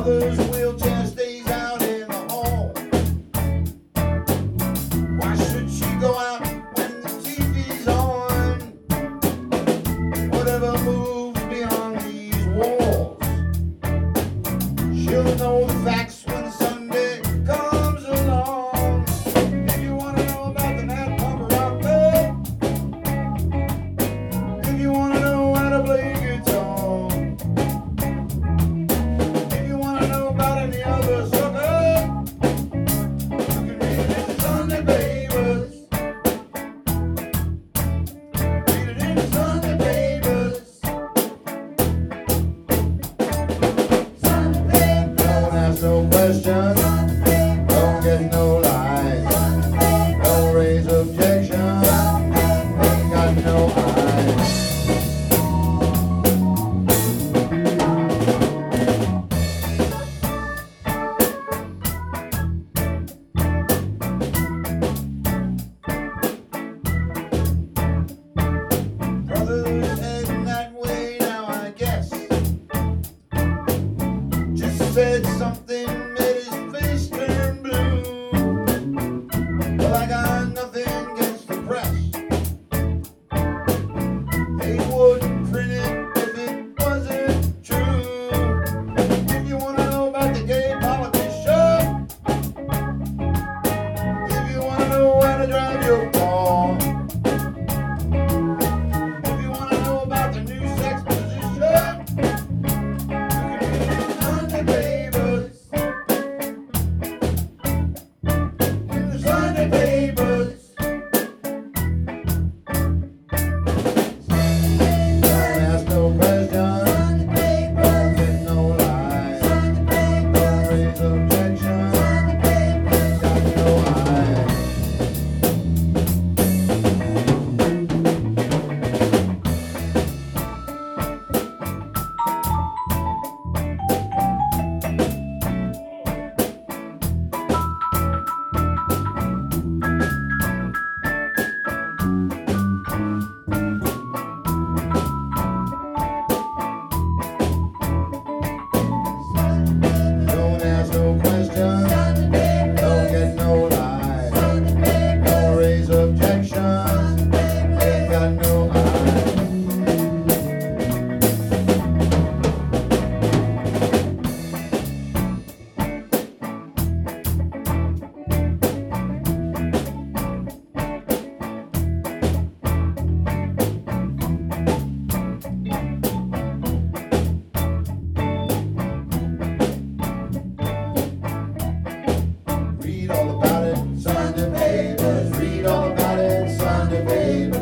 mother's wheelchair stays out in the hall. Why should she go out when the TV's on? Whatever moves beyond these walls, she'll know the facts when Sunday comes along. If you want to know about the Nat Pumper Rocker, if you want to know how to play guitar, if you want to know about any other sucker, you can read it in the Sunday papers. Read it in the Sunday papers. Don't ask no questions. Don't get no lies. Don't raise objections. Ain't got no eyes. Brother's heading that way now, I guess. Just said something, made his face turn blue. Well, I got nothing against the press. They wouldn't print it if it wasn't true. If you want to know about the gay politician, if you want to know how to drive your car, if you want to know about the new sex position, you can read it in the Sunday papers. In the Sunday papers. Don't ask no questions. Don't get no lies. Don't raise objections. Ain't got no eyes. Don't ask no questions. Don't get no lies. Don't raise objections. Ain't got no eyes. Read all about it, Sunday papers. Read all about it, Sunday papers.